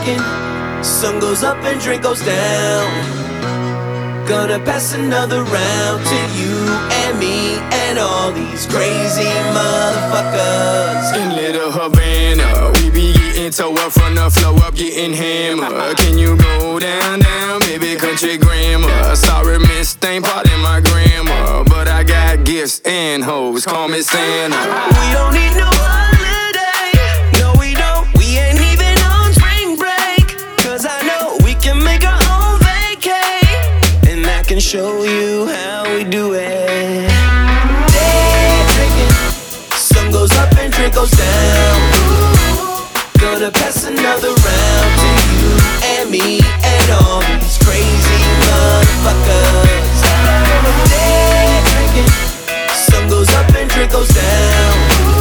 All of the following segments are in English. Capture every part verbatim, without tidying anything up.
drinking. Sun goes up and drink goes down. Gonna pass another round to you and me and all these crazy motherfuckers. In Little Havana, we be getting toe up from the flow up, getting hammered. Can you go down, down, baby, country grammar? Sorry, miss, ain't part in my grammar, but I got gifts and hoes, call me Santa. We don't need no holiday, no we don't. We ain't even on spring break, cause I know we can make our own vacay, and I can show you how we do it. Day drinking, sun goes up and drink goes down. Gonna pass another round to you and me and all these crazy motherfuckers. Day drinking, sun goes up and drink goes down.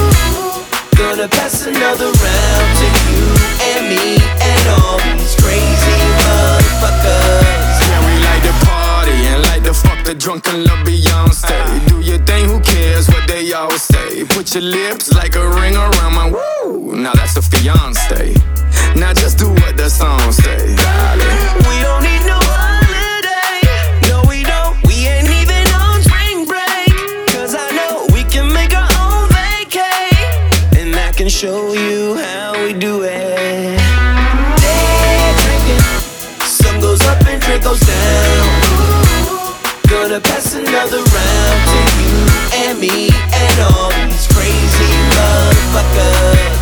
Gonna pass another round to you and me and all these crazy motherfuckers. Yeah, we like to party and like to fuck the drunken love Beyonce. Do your thing, who cares what they all say? Put your lips like a ring around my woo. Now that's a fiance. Now just do what the song say, darling. We don't need no holiday, no we don't. We ain't even on spring break, cause I know we can make our own vacay, and I can show you how we do it. Day drinking, sun goes up and drink goes down. Gonna pass another round to you and me and all these crazy motherfuckers.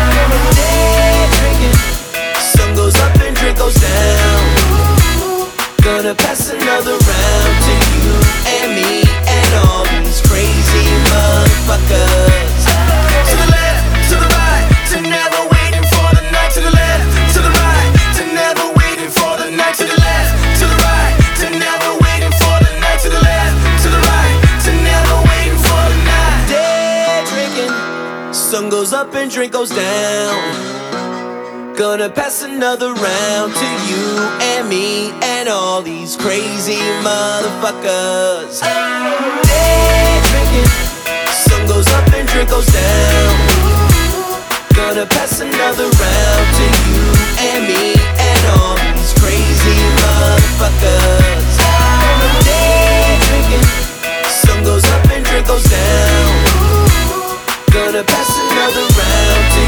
Day drinking, sun goes up and drink goes down. Gonna pass another round to you and me and all these crazy motherfuckers. To the left, to the right, to never waiting for the night. To the left, to the right, to never waiting for the night. To the left, to the right, to never waiting for the night. To the left, to the right, to never waiting for the night. Day drinking, sun goes up and drink goes down. Gonna pass another round to you and me and all these crazy motherfuckers. Day drinking, sun goes up and drink goes down. Gonna pass another round to you and me and all these crazy motherfuckers. Day drinking, sun goes up and drink goes down. Gonna pass another round to